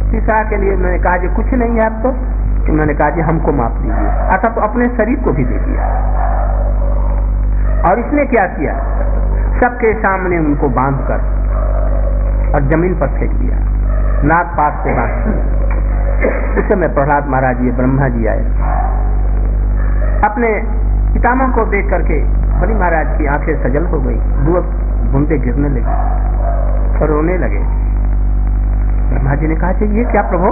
तीसरा के लिए उन्होंने कहा जी कुछ नहीं है अब तो। उन्होंने कहा जी हमको माफ दीजिए, अर्थात तो अपने शरीर को भी दे दिया। और इसने क्या किया, सबके सामने उनको बांधकर और जमीन पर फेंक दिया, नाग पास से बांध। उस समय प्रहलाद महाराज जी ब्रह्मा जी आए, अपने पितामह को देख करके बलि महाराज की आंखें सजल हो गई, दो बूंदे गिरने लगे और रोने लगे। ब्रह्मा जी ने कहा ये क्या प्रभु,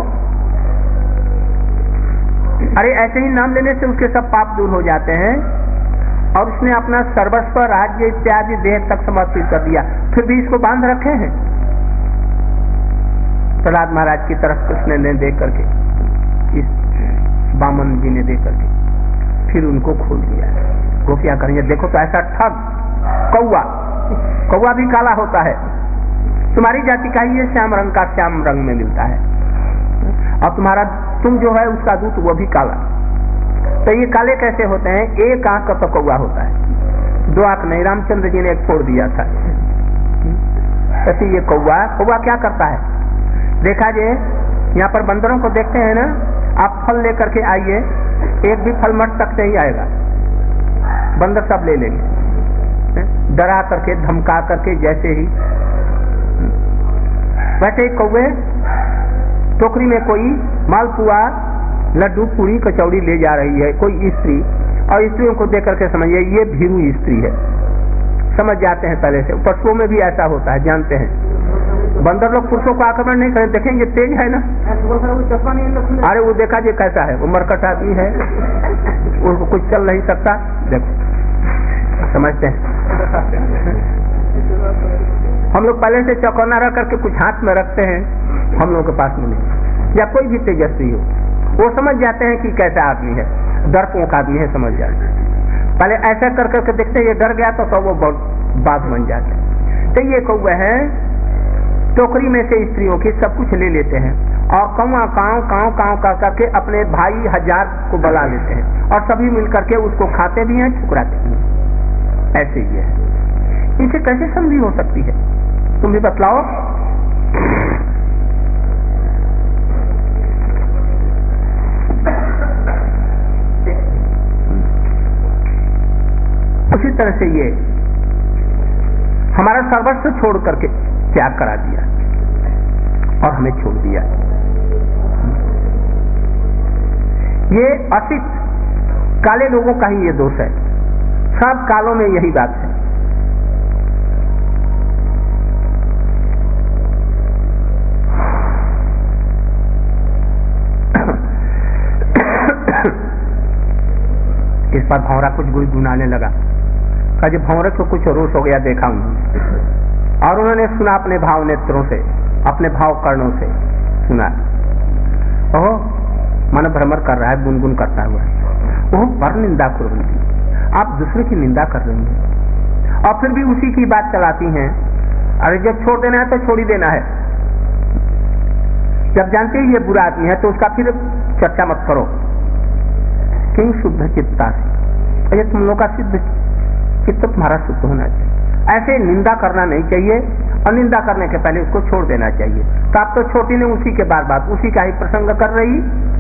अरे ऐसे ही नाम लेने से उसके सब पाप दूर हो जाते हैं, और उसने अपना सर्वस्व राज्य इत्यादि देह तक समर्पित कर दिया, फिर भी इसको बांध रखे हैं। प्रहलाद महाराज की तरफ कृष्ण ने देख करके, इस वामन जी ने देख करके फिर उनको खोल दिया। गोपियां करेंगे देखो तो ऐसा ठग कौवा भी काला होता है, तुम्हारी जाति का ही ये श्याम रंग का श्याम रंग में मिलता है, और तुम जो है उसका दूध वो भी काला। तो ये काले कैसे होते हैं, एक आंख का तो कौवा होता है, दो आंख नहीं, रामचंद्र जी ने एक छोड़ दिया था। ऐसे ये कौवा क्या करता है, देखा जे यहाँ पर बंदरों को देखते हैं ना, आप फल लेकर के आइए, एक भी फल मट तक नहीं आएगा, बंदर सब ले लेंगे, डरा करके धमका करके। जैसे ही वैसे ही कौवे टोकरी में कोई मालपुआ लड्डू पूरी कचौड़ी ले जा रही है कोई स्त्री, और स्त्रियों को देख करके समझिए ये भीरू स्त्री है, समझ जाते हैं पहले से। पशुओं में भी ऐसा होता है, जानते हैं। बंदर लोग पुरुषों को आक्रमण नहीं करें, देखेंगे तेज है ना, अरे वो देखा जी कैसा है, वो मरकट आदमी है, उसको कुछ चल नहीं सकता, देखो समझते हैं। हम लोग पहले से चौकन्ना रख करके कुछ हाथ में रखते हैं, हम लोगों के पास में नहीं, या कोई भी तेजस्वी हो वो समझ जाते हैं कि कैसा आदमी है, डरपोक आदमी है, समझ जाते हैं। पहले ऐसा कर करके देखते हैं, ये डर गया तो वो बहुत बात बन जाते हैं। तो ये कौवे हैं, टोकरी में से स्त्रियों की सब कुछ ले लेते हैं, और काँव कर करके अपने भाई 1000 को बुला लेते हैं, और सभी मिलकर के उसको खाते भी हैं, ठुकराते भी हैं। ऐसे ही है, इनसे कैसे समझी हो सकती है, तुम भी बतलाओ। उसी तरह से ये हमारा सर्वस्व छोड़ करके त्याग करा दिया और हमें छोड़ दिया। ये असित काले लोगों का ही ये दोष है, सब कालों में यही बात है। इस पर भंवरा कुछ गुनगुनाने लगा, कहा जब भंवरे को कुछ रोष हो गया देखा उन्होंने, और उन्होंने सुना अपने भाव नेत्रों से, अपने भाव कर्णों से सुना। ओह मन भ्रमर कर रहा है, गुनगुन करता हुआ, ओह पर निंदा कुर्वन्ति, आप दूसरे की निंदा कर रही हैं और फिर भी उसी की बात चलाती हैं। अरे जब छोड़ देना है तो छोड़ ही देना है, जब जानते ही ये बुरा आदमी है तो उसका फिर चर्चा मत करो। किंग शुद्ध चित्ता से, अरे तुम लोग का सिद्ध चित्त तुम्हारा शुद्ध होना चाहिए। ऐसे निंदा करना नहीं चाहिए, और निंदा करने के पहले उसको छोड़ देना चाहिए। तो आप तो छोटी ने उसी के बार बात उसी का ही प्रसंग कर रही।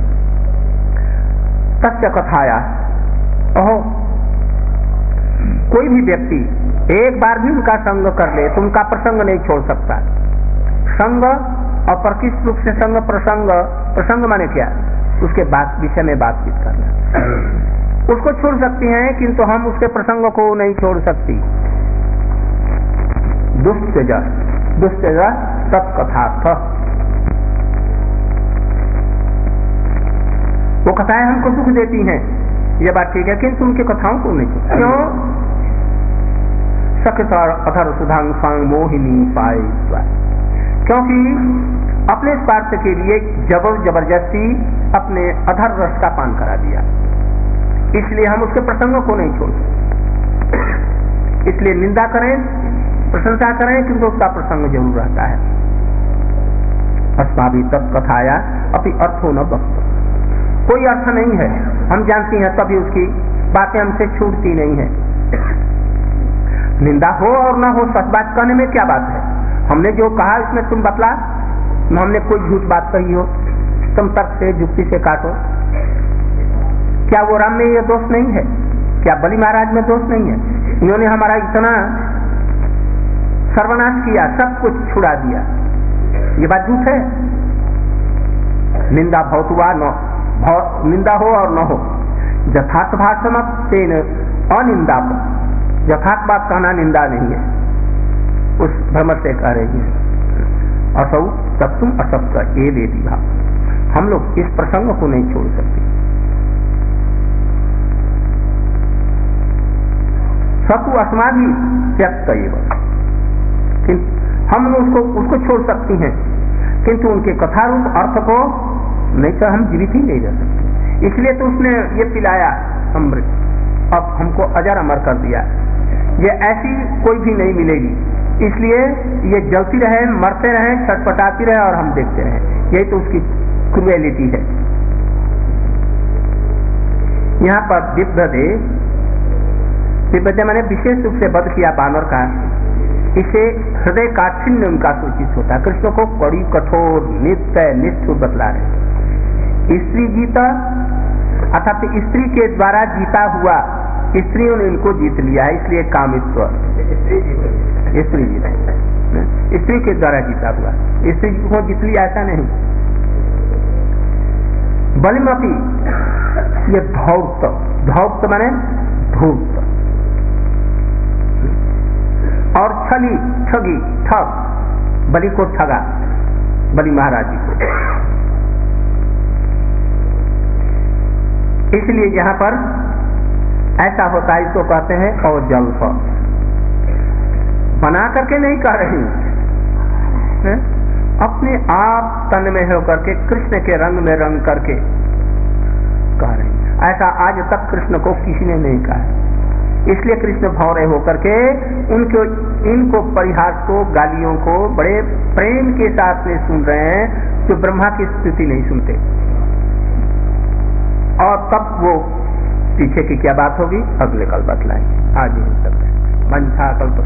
तस्य कथाया, ओहो कोई भी व्यक्ति एक बार भी उनका संग कर ले तो उनका प्रसंग नहीं छोड़ सकता। संग और पर किस रूप से संग, प्रसंग माने क्या, उसके बाद विषय में बातचीत करना, उसको छोड़ सकती हैं किंतु हम उसके प्रसंग को नहीं छोड़ सकती। दुष्त्यज तत्कथार्थ, वो कथाएं हमको सुख देती हैं, ये बात ठीक है, किंतु उनकी कथाओं को नहीं छोड़। क्यों? सखतर अधर सुधांग सांग मोहिनी पाए, क्योंकि अपने स्वार्थ के लिए जबरदस्ती अपने अधर रस का पान करा दिया, इसलिए हम उसके प्रसंगों को नहीं छोड़ते। इसलिए निंदा करें, प्रशंसा करें, किंतु उसका प्रसंग जरूर रहता है। अस्माभि तत्कथाया अपि अर्थो न वक्त, कोई अर्थ नहीं है, हम जानती हैं, तभी उसकी बातें हमसे छूटती नहीं है। निंदा हो और ना हो, सच बात कहने में क्या बात है, हमने जो कहा इसमें तुम बतला, हमने कोई झूठ बात कही हो, तुम तर्क से युक्ति से काटो। क्या वो राम में ये दोष नहीं है? क्या बलि महाराज में दोष नहीं है? इन्होंने हमारा इतना सर्वनाश किया, सब कुछ छुड़ा दिया, ये बात झूठ है। निंदा भवतुवा न निंदा हो और न हो, यथार्थ भाषण तेन अनिंदा, यथार्थ बात कहना निंदा नहीं है, उस भ्रम से कह रही है। असौ सत्तुम असत्य ये वेदी भाव, हम लोग इस प्रसंग को नहीं छोड़ सकते। सतु अस्माभि त्यक्त एवं, हम उसको छोड़ सकती हैं, किंतु उनके कथारूप अर्थ को नहीं तो हम जीवित ही नहीं रह सकते। इसलिए तो उसने ये पिलाया अमृत, अब हमको अजर अमर कर दिया। ये ऐसी कोई भी नहीं मिलेगी, इसलिए ये जलती रहे, मरते रहे, छटपटाती रहे और हम देखते रहे। यही तो उसकी क्रुएलिटी है। यहाँ पर दिव्यदे, दिव्यदे मैंने विशेष रूप से वध किया बानर का, इसे हृदय काठिन्य उनका सूचित होता है। कृष्ण को बड़ी कठोर नित्य निष्ठुर बतला रहे। स्त्री जीता अर्थात स्त्री के द्वारा जीता हुआ, स्त्रियों ने इनको जीत लिया है, इसलिए कामित्व स्त्री जीता, स्त्री के द्वारा जीता हुआ, स्त्री को जीत लिया ऐसा नहीं। बलिमती ये धौत, धौत माने धूर्त, और छली ठगी ठग, बलि को ठगा, बलि महाराज जी को। इसलिए यहां पर ऐसा होता है, इसको कहते हैं और जल्प, बना करके नहीं कह रही, अपने आप तन में होकर के कृष्ण के रंग में रंग करके कह रही। ऐसा आज तक कृष्ण को किसी ने नहीं कहा। इसलिए कृष्ण भौरे होकर के इनको परिहास को, गालियों को बड़े प्रेम के साथ में सुन रहे हैं, जो ब्रह्मा की स्तुति नहीं सुनते। और तब वो पीछे की क्या बात होगी अगले कल बतलाएंगे। आज ही सब मंछा कल्प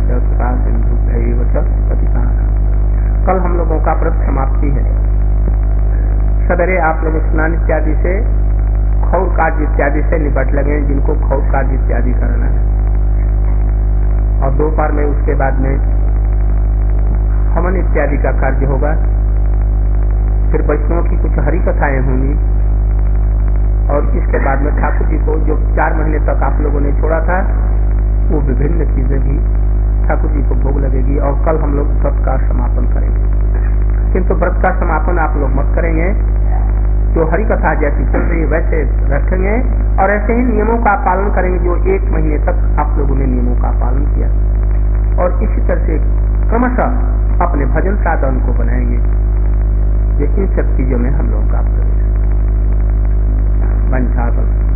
कल हम लोगों का व्रत समाप्ति है। सवेरे आप लोग स्नान इत्यादि से, खौर कार्य इत्यादि से निपट लगे, जिनको खौर कार्य इत्यादि करना है, और दोपहर में उसके बाद में हवन इत्यादि का कार्य होगा। फिर वैष्णव की कुछ हरि कथाएं होंगी, और इसके बाद में ठाकुर जी को जो 4 महीने तक आप लोगों ने छोड़ा था, वो विभिन्न चीजें भी ठाकुर जी को भोग लगेगी। और कल हम लोग व्रत का समापन करेंगे, किंतु व्रत का समापन आप लोग मत करेंगे, जो हरि कथा जैसी चल रही है वैसे रखेंगे, और ऐसे ही नियमों का पालन करेंगे जो 1 महीने तक आप लोगों ने नियमों का पालन किया। और इसी तरह से क्रमशः अपने भजन साधन को बनाएंगे। ये इन सब चीजों में हम लोग का प्रवेश।